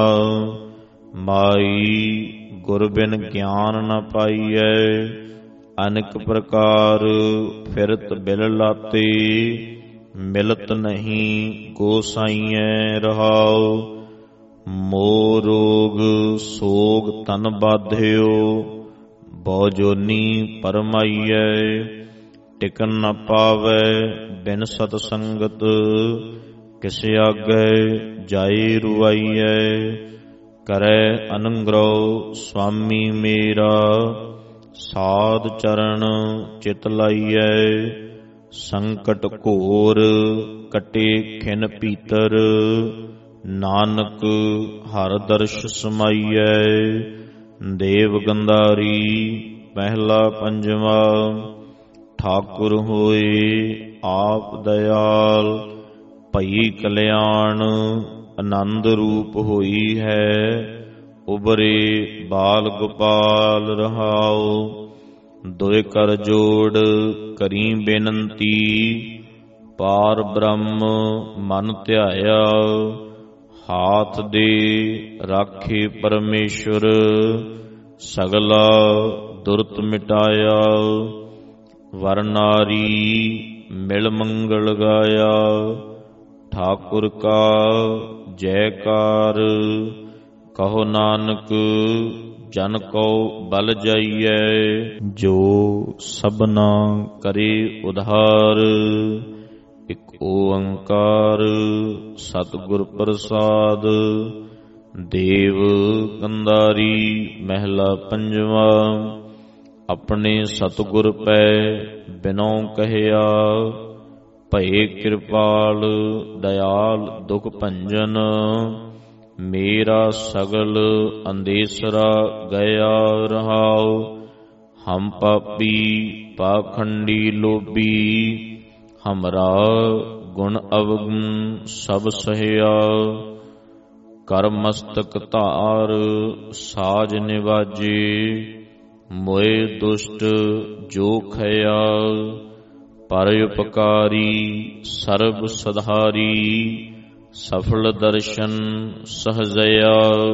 ਮਾਈ ਗੁਰ ਬਿਨ ਗਿਆਨ ਨ ਪਾਈਐ, ਅਨੇਕ ਪ੍ਰਕਾਰ ਫਿਰਤ ਬਿਲ ਲਾਤੇ। ਮਿਲਤ ਨਹੀਂ ਗੋਸਾਈਐ ਰਹਾਉ, ਮੋਹ ਰੋਗ ਸੋਗ ਤਨ ਬਾਧਿਓ। ਬਹੁ ਜੋਨੀ ਪਰਮਾਈਐ, ਟਿਕਨ ਨ ਪਾਵੈ ਬਿਨ ਸਤ ਸੰਗਤ। ਕਿਸ ਆਗੈ ਜਾਏ ਰੁਆਈਐ, ਕਰੈ ਅਨੁਗ੍ਰਹ ਸੁਆਮੀ ਮੇਰਾ। ਸਾਧ ਚਰਨ ਚਿਤ ਲਾਈਐ, ਸੰਕਟ ਘੋਰ ਕਟੇ ਖਿਨ ਭੀਤਰ। ਨਾਨਕ ਹਰ ਦਰਸ਼ ਸਮਾਈਐ। ਦੇਵ ਗੰਧਾਰੀ ਮਹਿਲਾ ਪੰਜਵਾ। ਠਾਕੁਰ ਹੋਏ ਆਪ ਦਇਆਲ, ਭਈ ਕਲਿਆਣ ਆਨੰਦ ਰੂਪ ਹੋਈ ਹੈ। ਉਬਰੇ ਬਾਲ ਗੋਪਾਲ ਰਹਾਉ, ਦੁਇ ਕਰ ਜੋੜ ਕਰੀ ਬੇਨੰਤੀ। ਪਾਰ ਬ੍ਰਹਮ ਮਨ ਧਿਆਇਆ, ਹਾਥ ਦੇ ਰਾਖੇ ਪਰਮੇਸ਼ਵਰ। ਸਗਲਾ ਦੁਰਤ ਮਿਟਾਇਆ, ਵਰ ਨਾਰੀ ਮਿਲ ਮੰਗਲ ਗਾਇਆ। ਠਾਕੁਰ ਕਾ ਜੈਕਾਰ, ਕਹੋ ਨਾਨਕ ਜਨ ਕੋ ਬਲ ਜਾਈਐ। ਜੋ ਸਭਨਾ ਕਰੇ ਉਧਾਰ, ਇਕ ਓੰਕਾਰ ਸਤਿਗੁਰ ਪ੍ਰਸਾਦ। ਦੇਵ ਗੰਧਾਰੀ ਮਹਿਲਾ ਪੰਜਵਾ। ਆਪਣੇ ਸਤਿਗੁਰ ਪੈ ਬਿਨੋ ਕਹਿਆ, ਭਏ ਕਿਰਪਾਲ ਦਇਆਲ ਦੁਖ ਭੰਜਨ। ਮੇਰਾ ਸਗਲ ਅੰਦੇਸਰਾ ਗਿਆ ਰਹਾਉ, ਹਮ ਪਾਪੀ ਪਾਖੰਡੀ ਲੋਭੀ। ਹਮਰਾ ਗੁਣ ਅਵਗੁਣ ਸਭ ਸਹਿਆ, ਕਰ ਮਸਤਕ ਧਾਰ ਸਾਜ ਨਿਵਾਜੇ। ਮੋਏ ਦੁਸ਼ਟ ਜੋ ਖਇਆ, ਪਰ ਉਪਕਾਰੀ ਸਰਬ ਸਧਾਰੀ। ਸਫਲ ਦਰਸ਼ਨ ਸਹਜਇਆ,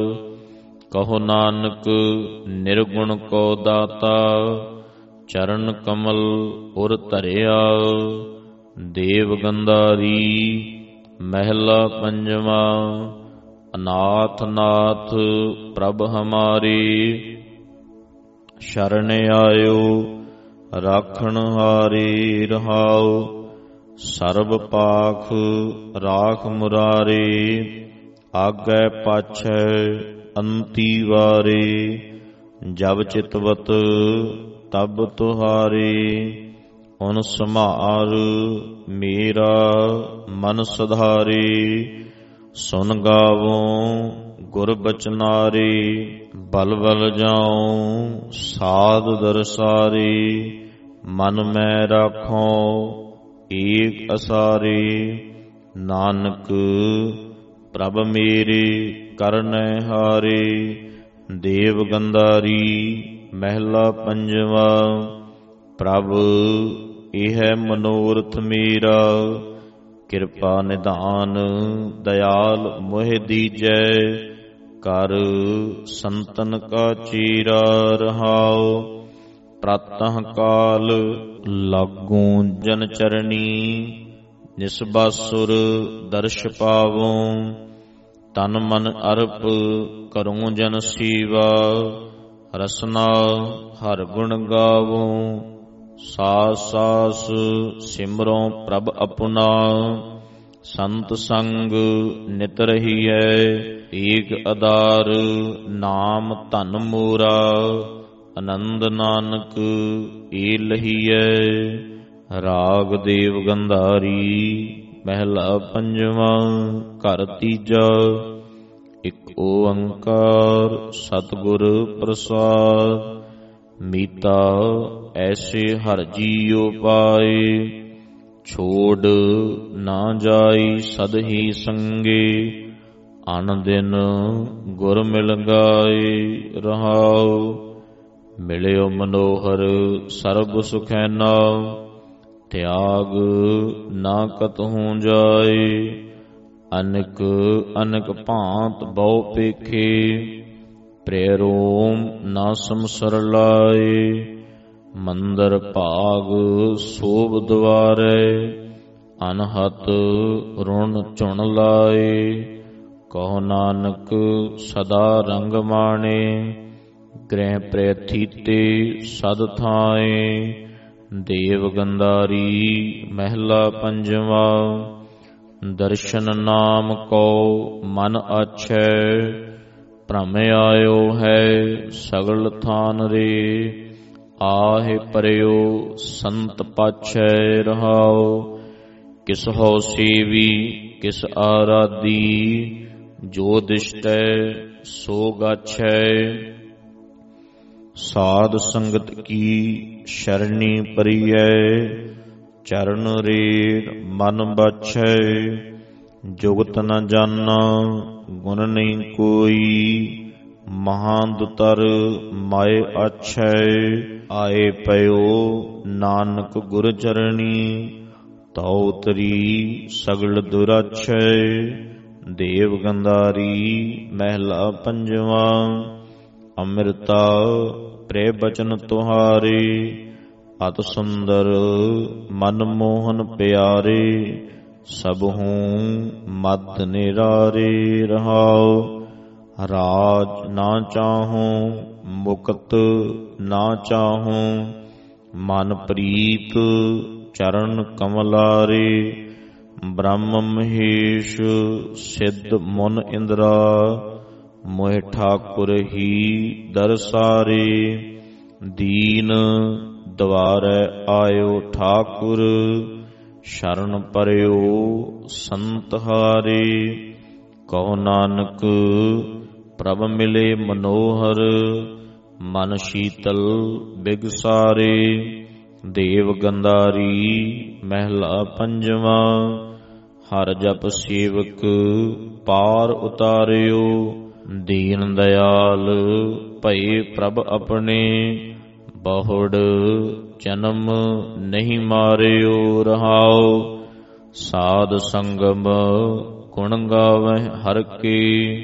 ਕਹੋ ਨਾਨਕ ਨਿਰਗੁਣ ਕੋ ਦਾਤਾ। ਚਰਨ ਕਮਲ ਉਰ ਧਰਿਆ, ਦੇਵ ਗੰਧਾਰੀ ਮਹਿਲਾ ਪੰਜਵਾ। ਅਨਾਥ ਨਾਥ ਪ੍ਰਭ ਹਮਾਰੇ, ਸ਼ਰਨ ਆਇਓ ਰਾਖਣ ਹਾਰੇ ਰਹਾਉ। ਸਰਬ ਪਾਖ ਰਾਖ ਮੁਰਾਰੇ, ਆਗੈ ਪਾਛੈ ਅੰਤੀ ਵਾਰੇ। ਜਬ ਚਿਤਵਤ ਤਬ ਤੁਹਾਰੇ, ਉਨ ਸੰਭਾਰ ਮੇਰਾ ਮਨ ਸਧਾਰੇ। ਸੁਨ ਗਾਵੋਂ ਗੁਰ ਬਚਨਾਰੇ, ਬਲ ਬਲ ਜਾਉ ਸਾਧ ਦਰਸਾਰੇ। ਮਨ ਮੈਂ ਰਾਖੋ ਏਕ ਅਸਾਰੇ, ਨਾਨਕ ਪ੍ਰਭ ਮੇਰੇ ਕਰਨੈ ਹਾਰੇ। ਦੇਵ ਗੰਧਾਰੀ ਮਹਿਲਾ ਪੰਜਵਾ। ਪ੍ਰਭ ਇਹ ਮਨੋਰਥ ਮੇਰਾ, ਕਿਰਪਾ ਨਿਧਾਨ ਦਇਆਲ ਮੋਹਿ ਦੀਜੈ। ਕਰ ਸੰਤਨ ਕਾ ਚੀਰਾ ਰਹਾਉ, ਪ੍ਰਾਤਹ ਕਾਲ ਲਾਗੂ ਜਨ ਚਰਣੀ। ਨਿਸਬਾਸੁਰ ਦਰਸ਼ ਪਾਵੋਂ, ਤਨ ਮਨ ਅਰਪ ਕਰੂੰ ਜਨ ਸੇਵਾ। ਰਸਨਾ ਹਰ ਗੁਣ ਗਾਵੋਂ, ਸਾਸ ਸਾਸ ਸਿਮਰੋਂ ਪ੍ਰਭ ਆਪਣਾ। ਸੰਤ ਸੰਗ ਨਿਤ ਰਹੀਐ ਏਕ ਆਧਾਰ, ਨਾਮ ਧਨ ਮੋਰਾ ਆਨੰਦ ਨਾਨਕ ਏ ਲਹੀਐ। ਰਾਗ ਦੇਵ ਗੰਧਾਰੀ ਮਹਿਲਾ ਪੰਜਵਾ। ਘਰ ਤੀਜਾ। ਇਕ ਓੰਕਾਰ ਸਤਿਗੁਰ ਪ੍ਰਸਾਦ। ਮੀਤਾ ਐਸੇ ਹਰਿ ਜੀਉ ਪਾਏ, ਛੋੜ ਨਾ ਜਾਈ ਸਦ ਹੀ ਸੰਗੇ। ਅਨ ਦਿਨ ਗੁਰ ਮਿਲ ਗਾਏ ਰਹਾਉ, ਮਿਲਿਓ ਮਨੋਹਰ ਸਰਬ ਸੁਖੈਨਾ। ਤਿਆਗ ਨਾ ਕਤਹੂ ਜਾਏ, ਅਨਕ ਅਨਕ ਭਾਂਤ ਬਹੁ ਪੇਖੇ। ਪ੍ਰੇਰੋਮ ਨਾ ਸਮਸਰ ਲਾਏ, ਮੰਦਰ ਭਾਗ ਸੋਭ ਦੁਆਰੇ। ਅਨਹਤ ਰੁਣ ਝੁਣ ਲਾਏ, ਕਹੋ ਨਾਨਕ ਸਦਾ ਰੰਗ ਮਾਣੇ। ਗ੍ਰਹਿ ਪ੍ਰੇਥੀ ਤੇ ਸਦ ਥਾਏ, ਦੇਵ ਗੰਧਾਰੀ ਮਹਿਲਾ ਪੰਜਵਾ। ਦਰਸ਼ਨ ਨਾਮ ਕੋ ਮਨ ਆਛੈ, ਭ੍ਰਮ ਆਇਓ ਹੈ ਸਗਲ ਥਾਨ ਰੇ। ਆਹੇ ਪਰਿਓ ਸੰਤ ਪਾਛੈ ਰਹਾਉ, ਕਿਸ ਹੋ ਸੇਵੀ ਕਿਸ ਆਰਾਧੀ। ਜੋ ਦਿਸ਼ਟੈ ਸੋ ਗਾਛੈ। ਸਾਧ ਸੰਗਤ ਕੀ ਸ਼ਰਣੀ ਪਰੀਐ, ਚਰਨ ਰੇਰ ਮਨ ਬਾਛੈ। ਜੁਗਤ ਨ ਜਾਨਾ ਗੁਣ ਨਹੀਂ ਕੋਈ, ਮਹਾਂਦੁਤਰ ਮਾਏ ਆਛੈ। ਆਏ ਪਇਓ ਨਾਨਕ ਗੁਰ ਚਰਣੀ, ਤਉ ਤਰੀ ਸਗਲ ਦੁਰਾਛੈ। ਦੇਵ ਗੰਧਾਰੀ ਮਹਿਲਾ ਪੰਜਵਾਂ। ਅੰਮ੍ਰਿਤਾ ਪ੍ਰੇ ਬਚਨ ਤੁਹਾਰੇ, ਅਤ ਸੁੰਦਰ ਮਨ ਮੋਹਨ ਪਿਆਰੇ। ਸਭਹੂੰ ਮਦ ਨਿਰਾਰੇ ਰਹਾਉ, ਰਾਜ ਨਾ ਚਾਹੂੰ ਮੁਕਤ ਨਾ ਚਾਹੂੰ। ਮਨ ਪ੍ਰੀਤ ਚਰਨ ਕਮਲਾਰੇ, ਬ੍ਰਹਮ ਮਹੇਸ਼ ਸਿੱਧ ਮੁਨ ਇੰਦਰਾ। ਮੋਹਿ ਠਾਕੁਰ ਹੀ ਦਰਸਾਰੇ, ਦੀਨ ਦਵਾਰੈ ਆਇਓ ਠਾਕੁਰ। ਸ਼ਰਨ ਪਰਿਓ ਸੰਤ ਹਾਰੇ, ਕਹੋ ਨਾਨਕ ਪ੍ਰਭ ਮਿਲੇ ਮਨੋਹਰ। ਮਨ ਸ਼ੀਤਲ ਬਿਗਸਾਰੇ, ਦੇਵ ਗੰਧਾਰੀ ਮਹਿਲਾ ਪੰਜਵਾਂ। ਹਰ ਜਪ ਸੇਵਕ ਪਾਰ ਉਤਾਰਿਓ, ਦੀਨ ਦਇਆਲ ਭਏ ਪ੍ਰਭ ਆਪਣੇ। ਬਹੁੜ ਜਨਮ ਨਹੀਂ ਮਾਰਿਓ ਰਹਾਉ, ਸਾਧ ਸੰਗਮ ਗੁਣ ਗਾਵਹਿ ਹਰ ਕੇ।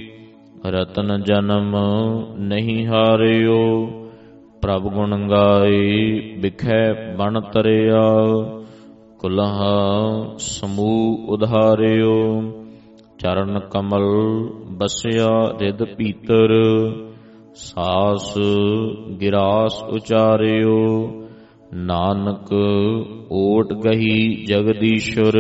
ਰਤਨ ਜਨਮ ਨਹੀਂ ਹਾਰਿਓ, ਪ੍ਰਭ ਗੁਣ ਗਾਏ ਬਿਖੈ ਬਣ ਤਰਿਆ। ਕੁਲਹਾ ਸਮੂਹ ਉਧਾਰਿਓ, ਚਰਨ ਕਮਲ ਬਸਿਆ ਰਿਦ ਭੀਤਰ। ਸਾਸ ਗਿਰਾਸ ਉਚਾਰਿਓ, ਨਾਨਕ ਓਟ ਗਹੀ ਜਗਦੀਸ਼ਵਰ।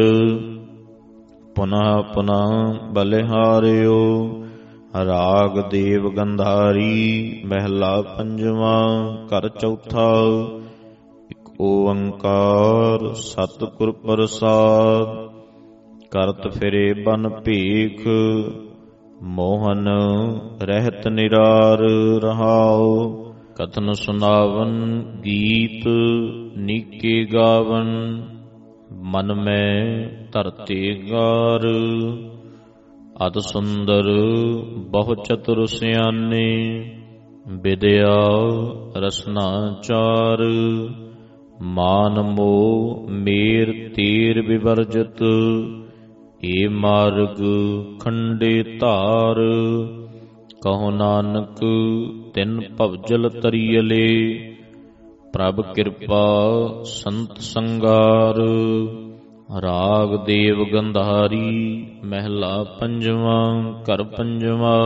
ਪੁਨః ਪੁਨঃ ਬਲਿਹਾਰਿਓ, ਰਾਗ ਦੇਵ ਗੰਧਾਰੀ ਮਹਿਲਾ ਪੰਜਵਾਂ। ਘਰ ਚੌਥਾ। ਇਕ ਓੰਕਾਰ ਸਤਿਗੁਰ ਪ੍ਰਸਾਦ, ਕਰਤ ਫਿਰੇ ਬਨ ਭੇਖ। ਮੋਹਨ ਰਹਿਤ ਨਿਰਾਰ ਰਹਾਉ, ਕਥਨ ਸੁਨਾਵਨ ਗੀਤ ਨੀਕੇ ਗਾਵਨ। ਮਨ ਮੈਂ ਧਰਤੇ ਗਾਰ, ਅਤ ਸੁੰਦਰ ਬਹੁ ਚਤੁਰ ਸਿਆਨੇ। ਵਿਦਿਆ ਰਸਨਾ ਚਾਰ, ਮਾਨ ਮੋਹ ਮੇਰ ਤੀਰ ਵਿਵਰਜਤ। ਏ ਮਾਰਗ ਖੰਡੇ ਧਾਰ, ਕਹੋ ਨਾਨਕ ਤਿਨ ਭਵਜਲ ਤਰੀਅਲੇ। ਪ੍ਰਭ ਕਿਰਪਾ ਸੰਤ ਸੰਗਾਰ, ਰਾਗ ਦੇਵ ਗੰਧਾਰੀ ਮਹਿਲਾ ਪੰਜਵਾਂ। ਘਰ ਪੰਜਵਾਂ।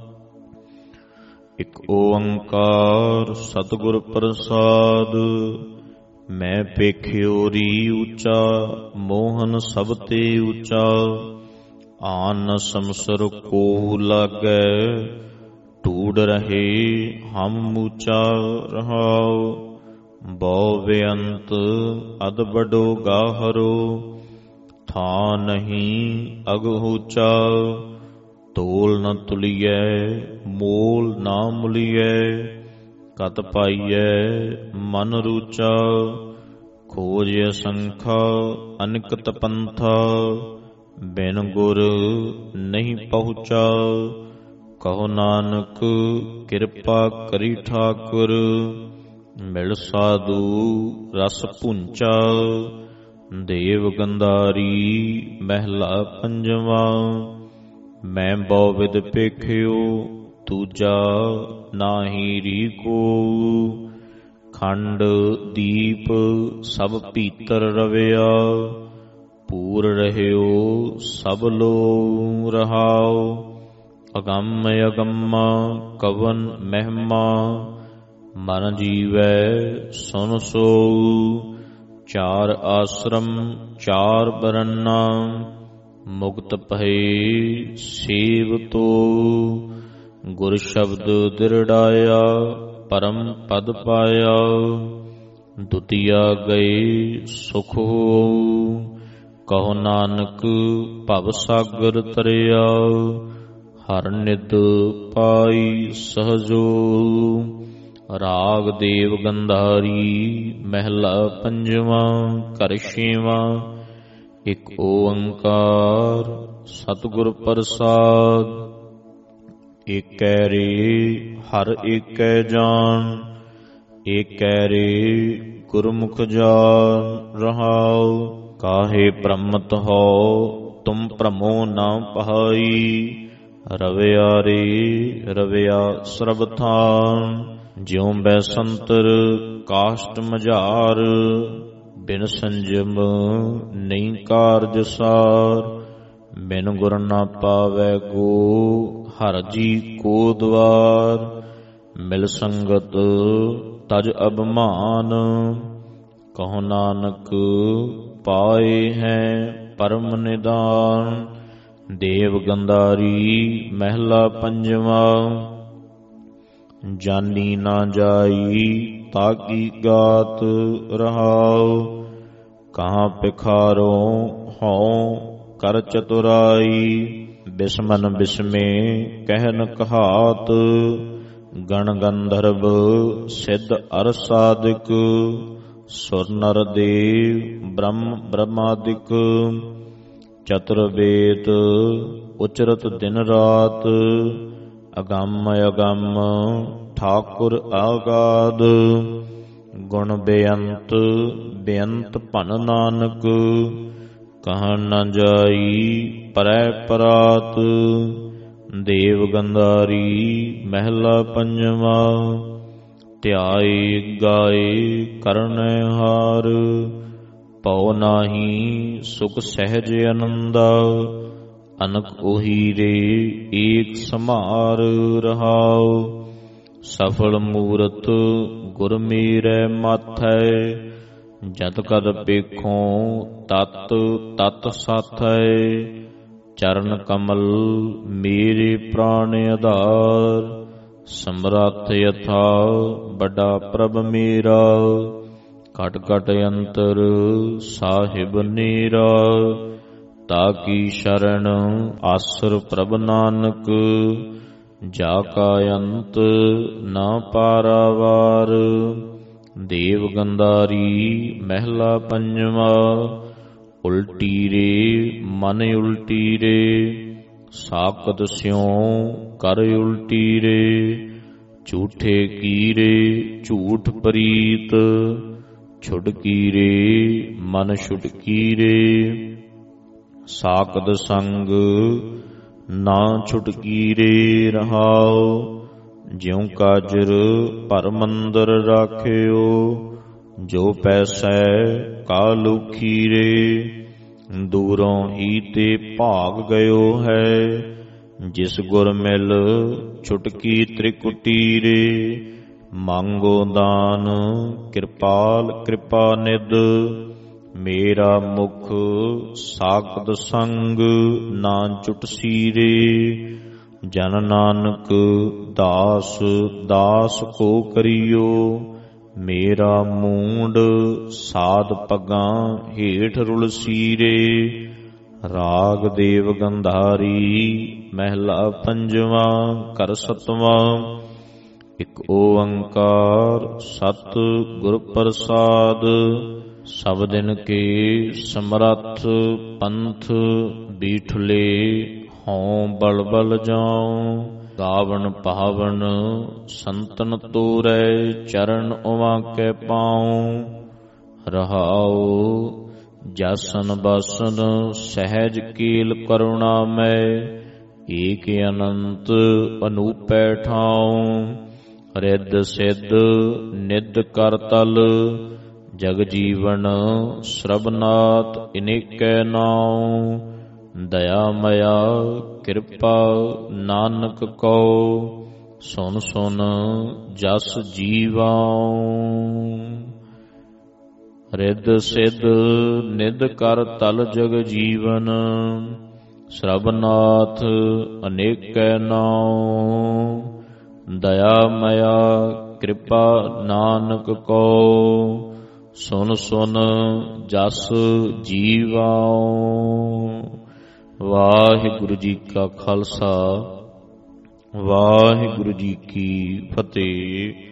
ਇਕ ਓੰਕਾਰ ਸਤਿਗੁਰ ਪ੍ਰਸਾਦ, ਮੈਂ ਪੇਖਿਓ ਰੀ ਉੱਚਾ। ਮੋਹਨ ਸਭ ਤੇ ਉੱਚਾ, ਆਨ ਸੰਸਰ ਕੋ ਲਾਗੈ। ਢੂੜ ਰਹੇ ਹਮ ਮੂਚਾ ਰਹਾਉ, ਬਹੁ ਬੇਅੰਤ ਅਦ ਬਡੋ ਗਾਹਰੋ। ਥਾਂ ਨਹੀਂ ਅਗਹੂਚਾ, ਤੋਲ ਨ ਤੁਲੀਐ ਮੋਲ ਨਾ ਮੁਲੀਐ। ਕਤ ਪਾਈਐ ਮਨ ਰੂਚਾ, ਖੋਜ ਅਸੰਖਾ ਅਨਿਕਤ ਪੰਥਾ। ਬਿਨ ਗੁਰ ਨਹੀਂ ਪਹੁੰਚਾ, ਕਹੋ ਨਾਨਕ ਕਿਰਪਾ ਕਰੀ ਠਾਕੁਰ। ਮਿਲ ਸਾਧੂ ਰਸ ਪੁੰਚਾ, ਦੇਵ ਗੰਧਾਰੀ ਮਹਿਲਾ ਪੰਜਵਾਂ। ਮੈਂ ਬਹੁ ਵਿਦ ਪੇਖਿਓ, ਦੂਜਾ ਨਾਹੀ ਰੀ ਕੋ। ਖੰਡ ਦੀਪ ਸਭ ਭੀਤਰ ਰਵਿਆ, ਪੂਰ ਰਹਿਓ ਸਭ ਲੋ ਰਹਾਉ। ਅਗੰਮ ਅਗੰਮਾ ਕਵਨ ਮਹਿਮਾ, ਮਨ ਜੀਵੈ ਸੁਨ ਸੋਊ। ਚਾਰ ਆਸ਼ਰਮ ਚਾਰ ਬਰਨਾ, ਮੁਕਤ ਭਏ ਸੇਵ ਤੋ। ਗੁਰ ਸ਼ਬਦ ਦਿਰੜਾਇਆ, ਪਰਮ ਪਦ ਪਾਇਆ। ਦੁਤੀਆ ਗਏ ਸੁਖ ਹੋਊ, ਕਹੋ ਨਾਨਕ ਭਵ ਸਾਗਰ ਤਰਿਆ। ਹਰ ਨਿਤ ਪਾਈ ਸਹਜੋ। ਰਾਗ ਦੇਵ ਗੰਧਾਰੀ ਮਹਿਲਾ ਪੰਜਵਾਂ। ਘਰ ਛੇਵਾਂ। ਇਕ ਓੰਕਾਰ ਸਤਿਗੁਰ ਪ੍ਰਸਾਦ। ਏਕੈ ਰੇ ਹਰ ਏਕੈ ਜਾਨ, ਏਕੈ ਰੇ ਗੁਰਮੁਖ ਜਾਨ। ਰਹਾਉ ਕਾਹੇ ਭ੍ਰਮਤ ਹੋ ਤੁਮ ਭ੍ਰਮੋ ਨਾ ਪਹਾਈ। ਰਵਿਆ ਰੇ ਰਵਿਆ ਸਰਬ ਥਾਨ, ਜਿਉ ਬੈਸੰਤਰ ਕਾਸ਼ਟ ਮਝਾਰ। ਬਿਨ ਸੰਜਮ ਨਹੀਂ ਕਾਰਜ ਸਾਰ, ਬਿਨ ਗੁਰ ਨਾ ਪਾਵੈ ਗੋ ਹਰ ਜੀ ਕੋ ਦਵਾਰ। ਮਿਲ ਸੰਗਤ ਤਜ ਅਭਿਮਾਨ, ਕਹੋ ਨਾਨਕ ਪਾਏ ਹੈ ਪਰਮ ਨਿਦਾਨ। ਦੇਵ ਗੰਧਾਰੀ ਮਹਿਲਾ ਪੰਜਵਾਂ। ਜਾਨੀ ਨਾ ਜਾਈ ਤਾਕੀ ਗਾਤ। ਰਹਾਉ ਕਹਾਂ ਪਿਖਾਰੋ ਹਉ ਕਰ ਚਤੁਰਾਈ। ਬਿਸਮਨ ਬਿਸਮੇ ਕਹਿਨ ਕਹਾਤ, ਗਣ ਗੰਧਰਵ ਸਿੱਧ ਅਰ ਸਾਧਿਕ। ਸੁਰ ਨਰ ਦੇਵ ਬ੍ਰਹਮ ਬ੍ਰਹਮਾਦਿਕ। ਚਤੁਰ ਵੇਦ ਉਚਰਤ ਦਿਨ ਰਾਤ, ਅਗੰਮ ਅਗੰਮ ਠਾਕੁਰ ਆਗਾਦ। ਗੁਣ ਬੇਅੰਤ ਬੇਅੰਤ ਭਨ ਨਾਨਕ, ਕਹਾਂ ਨ ਜਾਈ ਪਰੈ ਪਰਾਤ। ਦੇਵ ਗੰਧਾਰੀ ਮਹਿਲਾ ਪੰਜਵਾਂ। ਧਿਆਏ ਗਾਏ ਕਰਨੈ ਹਾਰ, ਪਉ ਨਾਹੀ ਸੁਖ ਸਹਿਜ ਅਨੰਦਾ। ਅਨਕ ਉਹੀ ਰੇ ਏਕ ਸਮਾਰ। ਰਹਾਉ ਸਫਲ ਮੂਰਤ ਗੁਰ ਮੇਰੇ ਮਾਥੈ, ਜਤ ਕਦ ਪੇਖੋ ਤਤ ਤਤ ਸਾਥੈ। ਚਰਨ ਕਮਲ ਮੇਰੇ ਪ੍ਰਾਣ ਆਧਾਰ, ਸਮਰੱਥ ਯਥਾ ਵੱਡਾ ਪ੍ਰਭ ਮੇਰਾ। ਘਟ ਘਟ ਅੰਤਰ ਸਾਹਿਬ ਨੀਰਾ, ਤਾਕੀ ਸ਼ਰਨ ਆਸਰ ਪ੍ਰਭ ਨਾਨਕ। ਜਾ ਕਾ ਅੰਤ ਨਾ ਪਾਰਾਵਾਰ। ਦੇਵ ਗੰਧਾਰੀ ਮਹਿਲਾ ਪੰਜਵਾਂ। ਉਲਟੀ ਰੇ ਮਨ ਉਲਟੀ ਰੇ, ਸਾਕਤ ਸਿਉ ਕਰ ਉਲਟੀ ਰੇ। ਝੂਠੇ ਕੀਰੇ ਝੂਠ ਪ੍ਰੀਤ, ਛੁਡਕੀ ਰੇ ਮਨ ਛੁਡਕੀ ਰੇ। ਸਾਕਤ ਸੰਗ ਨਾ ਛੁਟਕੀ ਰੇ। ਰਹਾਉ ਜਿਉ ਕਾਜਰ ਭਰ ਮੰਦਰ ਰਾਖਿਓ, ਜੋ ਪੈਸੈ ਕਾਲੂਖੀ ਰੇ। ਦੂਰੋਂ ਹੀ ਤੇ ਭਾਗ ਗਇਓ ਹੈ, ਜਿਸ ਗੁਰ ਮਿਲ ਛੁਟਕੀ ਤ੍ਰਿਕੁਟੀ ਰੇ। ਮੰਗੋ ਦਾਨ ਕਿਰਪਾਲ ਕਿਰਪਾ ਨਿਧ, ਮੇਰਾ ਮੁਖ ਸਾਕਤ ਸੰਗ ਨਾ ਚੁਟਸੀ ਰੇ। ਜਨ ਨਾਨਕ ਦਾਸ ਦਾਸ ਕੋ ਕਰਿਓ, ਮੇਰਾ ਮੂੰਡ ਸਾਧ ਪੱਗਾਂ ਹੇਠ ਰੁਲਸੀ ਰੇ। ਰਾਗ ਦੇਵ ਗੰਧਾਰੀ ਮਹਿਲਾ ਪੰਜਵਾਂ। ਘਰ ਸਤਵਾਂ। ਇਕ ਓੰਕਾਰ ਸਤਿ ਗੁਰ ਪ੍ਰਸਾਦ। ਸਭ ਦਿਨ ਕੇ ਸਮਰੱਥ ਪੰਥ, ਬੀਠਲੇ ਹਉ ਬਲ ਬਲ ਜਾਉ। ਗਾਵਣ ਪਾਵਨ ਸੰਤਨ ਤੋਰੈ, ਚਰਨ ਉਵਾ ਕੈ ਪਾਉ। ਰਹਾਉ ਜਾਸਨ ਬਾਸਨ ਸਹਿਜ ਕੀਲ ਕਰੁਣਾਮੈ, ਏਕ ਅਨੰਤ ਅਨੂਪੈ ਠਾਉ। ਰਿੱਧ ਸਿੱਧ ਨਿੱਧ ਕਰ ਤਲ, ਜਗ ਜੀਵਨ ਸਰਬਨਾਥ ਇਨੇਕੈ ਨਾਉ। ਦਇਆ ਮਇਆ ਕਿਰਪਾ ਨਾਨਕ ਕਉ, ਸੁਨ ਸੁਨ ਜਸ ਜੀਵਾਉ। ਰਿੱਧ ਸਿੱਧ ਨਿੱਧ ਕਰ ਤਲ ਜਗ ਜੀਵਨ, ਸਰਬਨਾਥ ਅਨੇਕੈ ਨਾਉ। ਦਇਆ ਮਇਆ ਕਿਰਪਾ ਨਾਨਕ ਕਉ, ਸੁਨ ਸੁਨ ਜਸ ਜੀਵਾਉ। ਵਾਹਿਗੁਰੂ ਜੀ ਕਾ ਖਾਲਸਾ, ਵਾਹਿਗੁਰੂ ਜੀ ਕੀ ਫਤਿਹ।